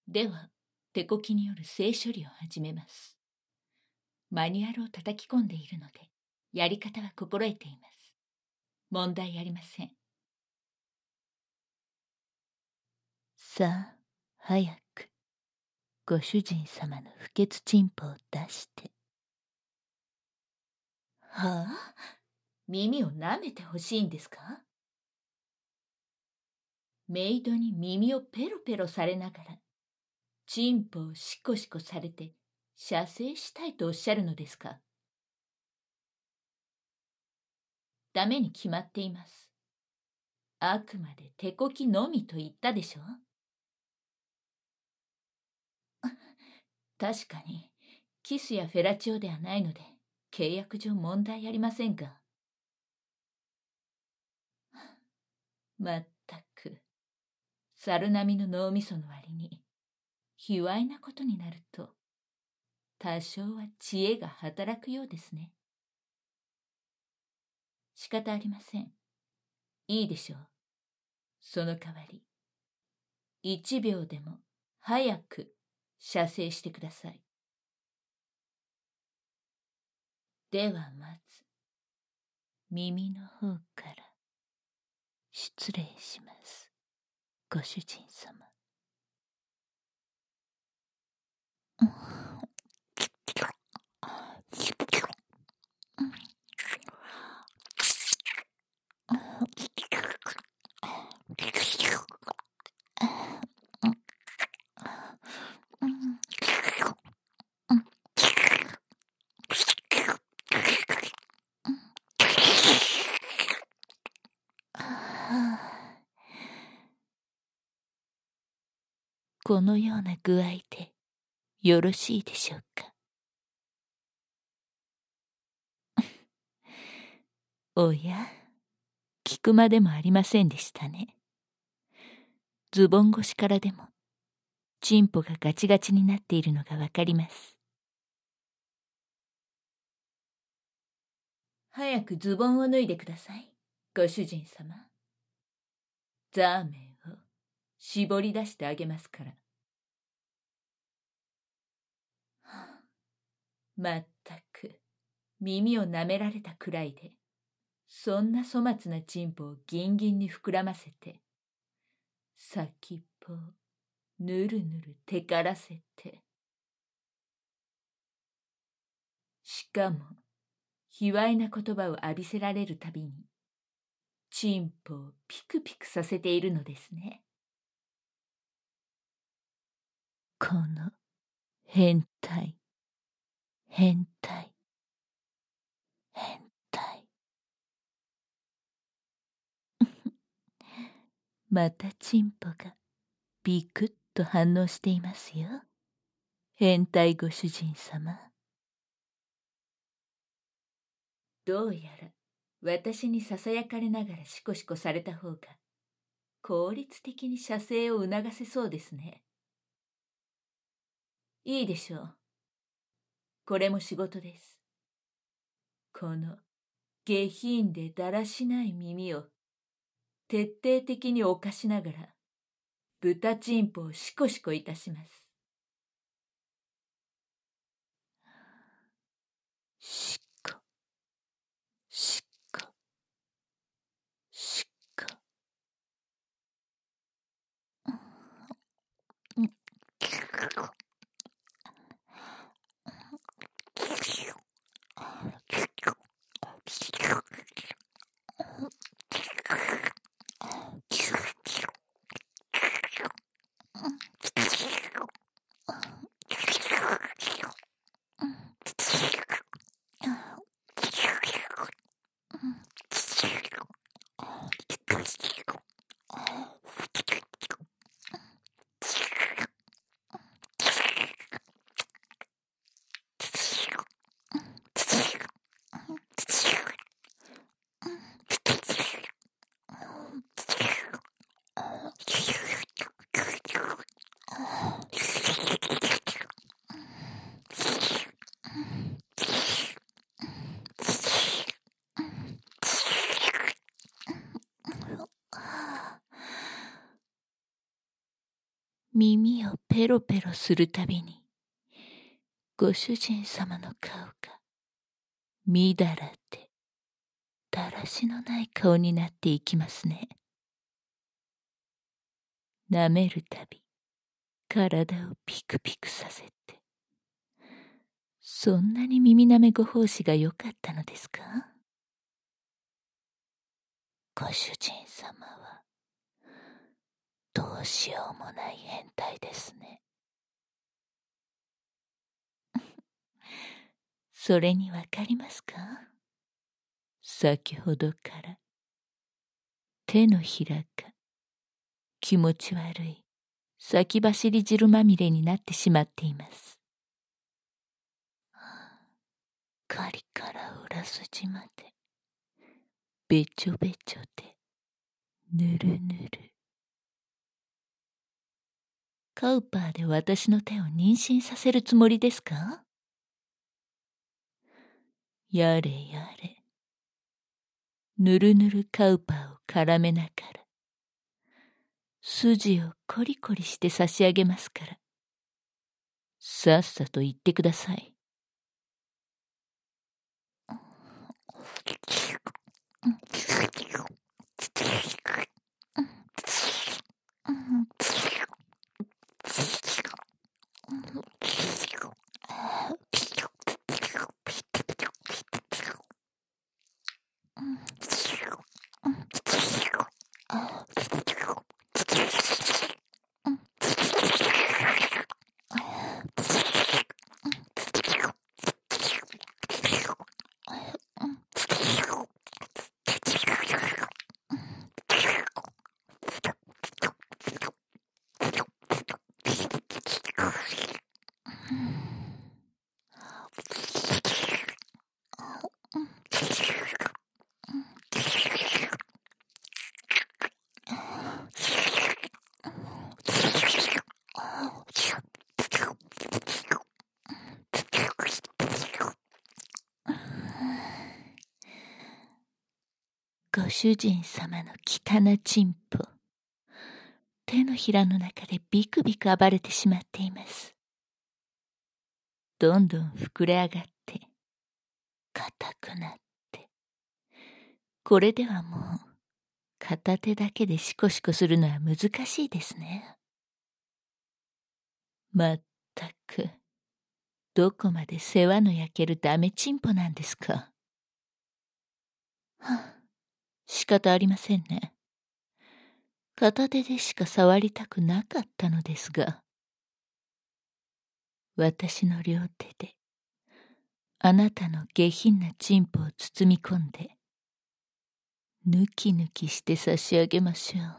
では、手こきによる性処理を始めます。マニュアルを叩き込んでいるので、やり方は心得ています。問題ありません。さあ、早く、ご主人様の不潔チンポを出して。はあ？耳を舐めてほしいんですか？メイドに耳をペロペロされながら、チンポをシコシコされて、射精したいとおっしゃるのですか？ダメに決まっています。あくまで手こきのみと言ったでしょ？確かに、キスやフェラチオではないので、契約上問題ありませんが。まったく、猿並みの脳みその割に、卑猥なことになると、多少は知恵が働くようですね。仕方ありません。いいでしょう。その代わり、1秒でも早く射精してください。ではまず、耳の方から失礼します。ご主人様。このような具合でよろしいでしょうか。おや、聞くまでもありませんでしたね。ズボン越しからでも、チンポがガチガチになっているのがわかります。早くズボンを脱いでください、ご主人様。ザーメンを絞り出してあげますから。まったく、耳を舐められたくらいで、そんな粗末なチンポをギンギンに膨らませて、先っぽをぬるぬるてからせて、しかも、卑猥な言葉を浴びせられるたびに、チンポをピクピクさせているのですね。この変態、変態、変態。またチンポがビクッと反応していますよ。変態ご主人様。どうやら私にささやかれながらシコシコされた方が効率的に射精を促せそうですね。いいでしょう。これも仕事です。この下品でだらしない耳を徹底的に犯しながら豚チンポをシコシコいたします。シコ、シコ、シコ。 耳をペロペロするたびに、ご主人様の顔が、みだらで、だらしのない顔になっていきますね。舐めるたび、体をピクピクさせて。そんなに耳舐めご奉仕が良かったのですか？ご主人様は、どうしようもない変態ですね。それにわかりますか？先ほどから手のひらが気持ち悪い先走り汁まみれになってしまっています。狩りから裏筋までべちょべちょでぬるぬる。カウパーで私の手を妊娠させるつもりですか？やれやれ。ぬるぬるカウパーを絡めながら筋をコリコリして差し上げますから、さっさと言ってください。ご主人様の汚ちんぽ、手のひらの中でビクビク暴れてしまっています。どんどん膨れ上がって、硬くなって、これではもう片手だけでシコシコするのは難しいですね。まったく、どこまで世話の焼けるダメチンポなんですか。はあ、仕方ありませんね。片手でしか触りたくなかったのですが、私の両手であなたの下品なチンポを包み込んでヌキヌキして差し上げましょう。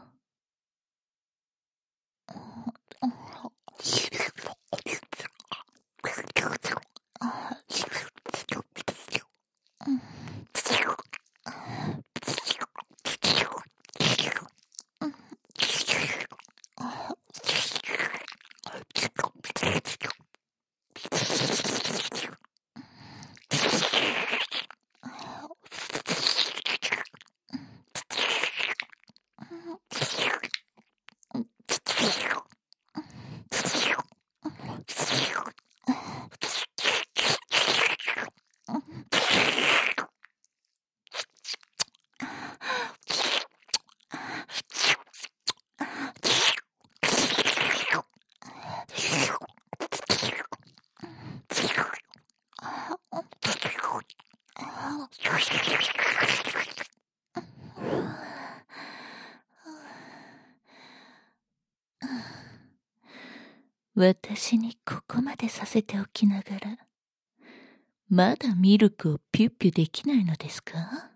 私にここまでさせておきながら、まだミルクをピュッピュできないのですか？は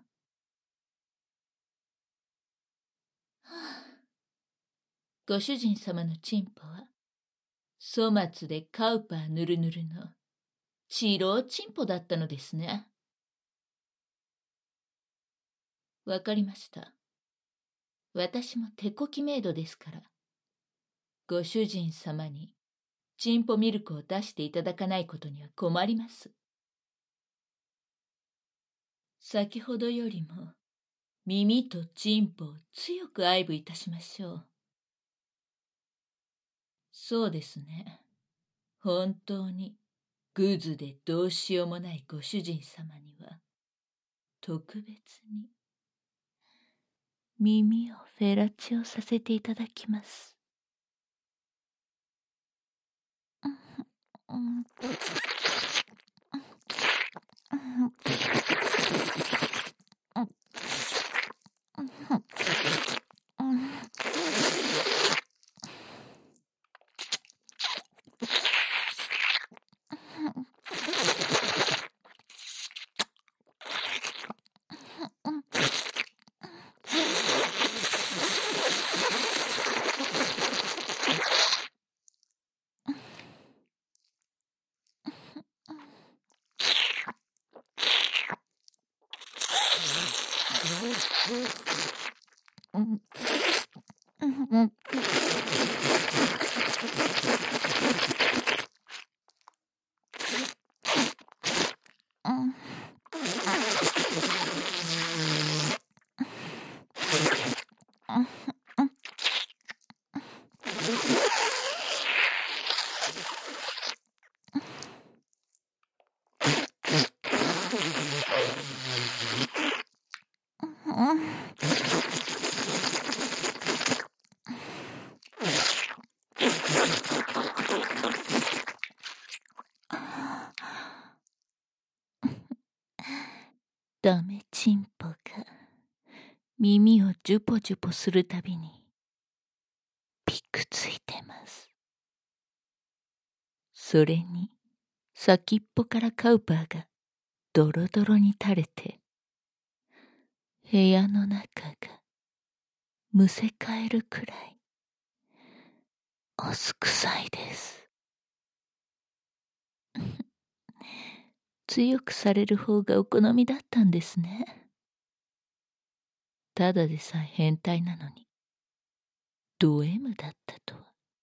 あ、ご主人様のチンポは、粗末でカウパーぬるぬるの、チローチンポだったのですね。わかりました。私も手こきメイドですから、ご主人様にチンポミルクを出していただかないことには困ります。先ほどよりも耳とチンポを強く愛撫いたしましょう。 そうですね。本当にグズでどうしようもないご主人様には、特別に耳をフェラチオさせていただきます。ダメチンポが耳をジュポジュポするたびにピクついてます。それに先っぽからカウパーがドロドロに垂れて部屋の中がむせ返るくらいおすくさいです。強くされる方がお好みだったんですね。ただでさえ変態なのにド M だったとは。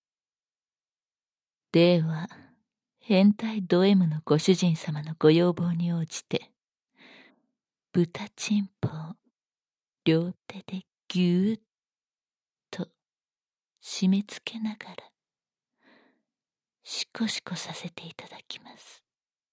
では変態ド M のご主人様のご要望に応じて豚チンポを両手でぎゅーっと締め付けながらシコシコさせていただきます。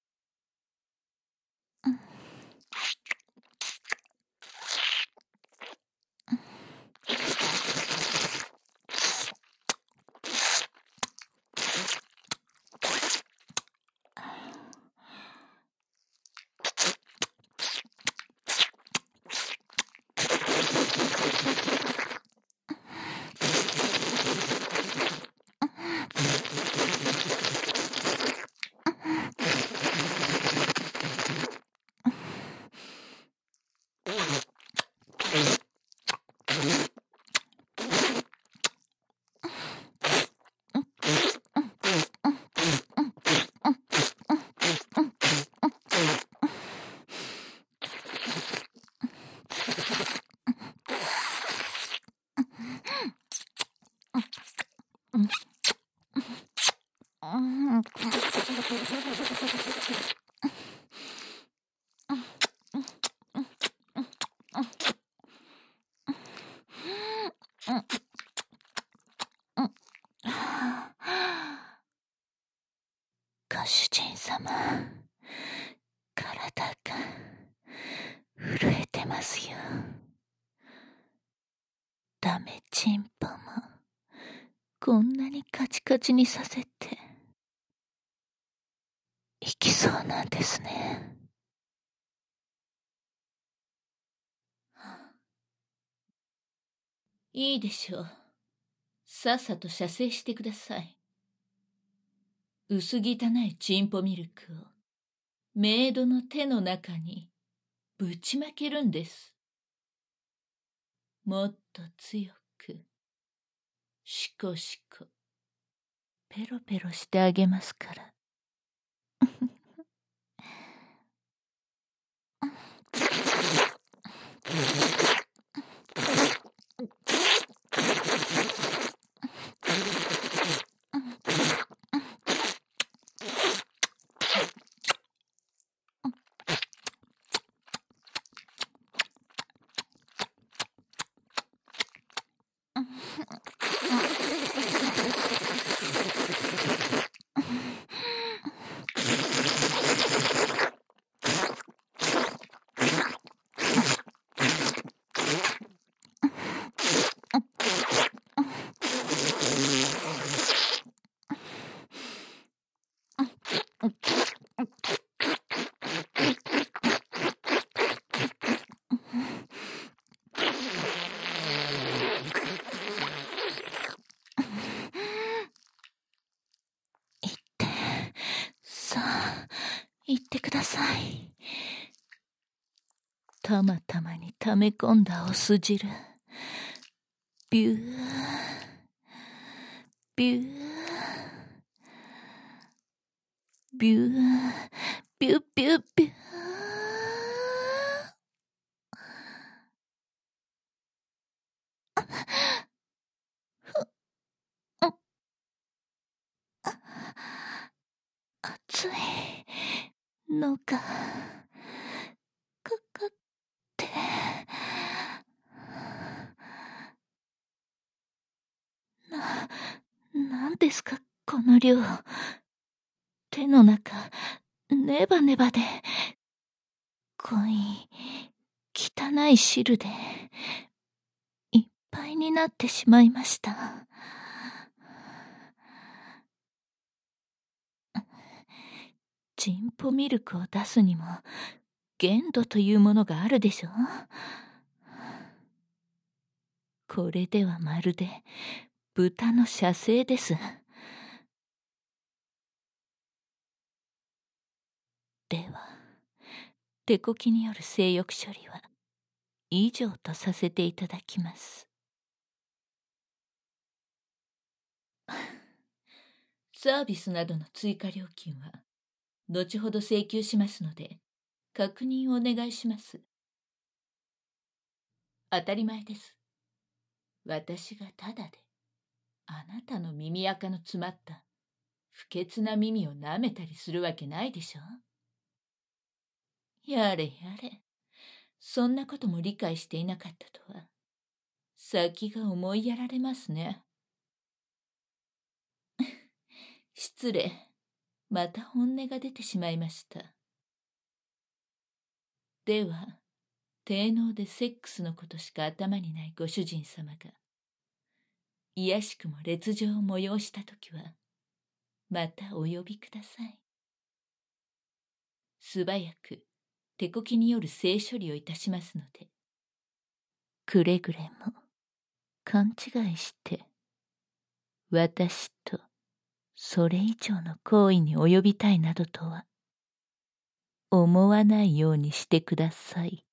ご主人様、体が震えてますよ。ダメチンポもこんなにカチカチにさせていきそうなんですね。いいでしょう。さっさと射精してください。薄汚いチンポミルクをメイドの手の中にぶちまけるんです。もっと強く、シコシコ、ペロペロしてあげますから。 言ってください。たまたまに溜め込んだお酢汁。ビュー、ビュー、ビュー、ビュー、ビュー、ビュー。熱いのがかかってなんですかこの量。手の中ネバネバで濃い汚い汁でいっぱいになってしまいました。ジンポミルクを出すにも限度というものがあるでしょ。これではまるで豚の射精です。では、手こきによる性欲処理は以上とさせていただきます。サービスなどの追加料金は後ほど請求しますので確認をお願いします。当たり前です。私がただであなたの耳垢の詰まった不潔な耳を舐めたりするわけないでしょ。やれやれ、そんなことも理解していなかったとは先が思いやられますね。失礼、また本音が出てしまいました。では、低能でセックスのことしか頭にないご主人様が、いやしくも烈情を催したときは、またお呼びください。素早く手こきによる性処理をいたしますので、くれぐれも勘違いして、私とそれ以上の行為に及びたいなどとは思わないようにしてください。